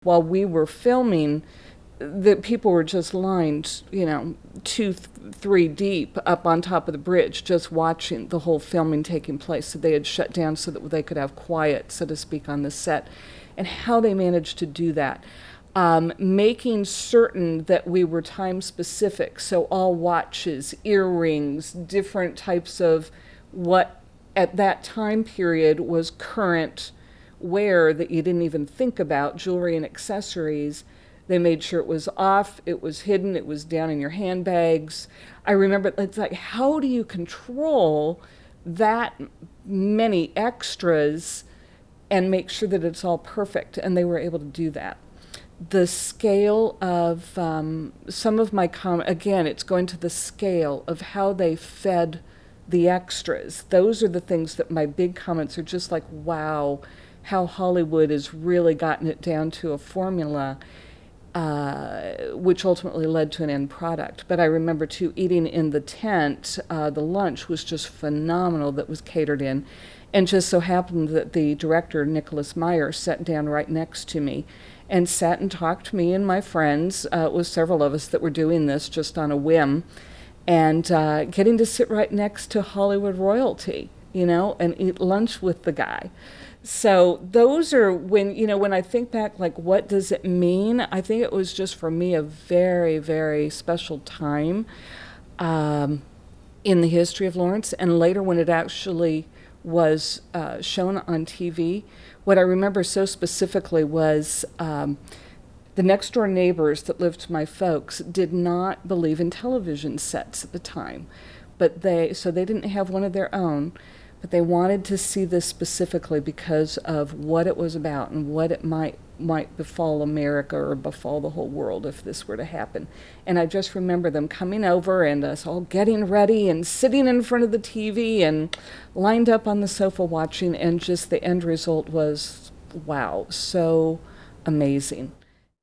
While we were filming, the people were just lined, 3 deep up on top of the bridge, just watching the whole filming taking place. So they had shut down so that they could have quiet, so to speak, on the set. And how they managed to do that. Making certain that we were time specific. So all watches, earrings, different types of what at that time period was current wear that you didn't even think about, jewelry and accessories. They made sure it was off, it was hidden, it was down in your handbags. I remember, it's like, how do you control that many extras and make sure that it's all perfect? And they were able to do that. The scale of some of my again, it's going to the scale of how they fed the extras. Those are the things that my big comments are just like, wow, how Hollywood has really gotten it down to a formula, which ultimately led to an end product. But I remember too, eating in the tent, the lunch was just phenomenal that was catered in. And just so happened that the director, Nicholas Meyer, sat down right next to me and sat and talked to me and my friends. It was several of us that were doing this just on a whim, and getting to sit right next to Hollywood royalty, and eat lunch with the guy. So those are when I think back, like, what does it mean? I think it was just for me a very, very special time in the history of Lawrence. And later when it actually was shown on TV, what I remember so specifically was the next door neighbors that lived to my folks did not believe in television sets at the time, so they didn't have one of their own. But they wanted to see this specifically because of what it was about and what it might befall America or befall the whole world if this were to happen. And I just remember them coming over and us all getting ready and sitting in front of the TV and lined up on the sofa watching, and just the end result was, wow, so amazing.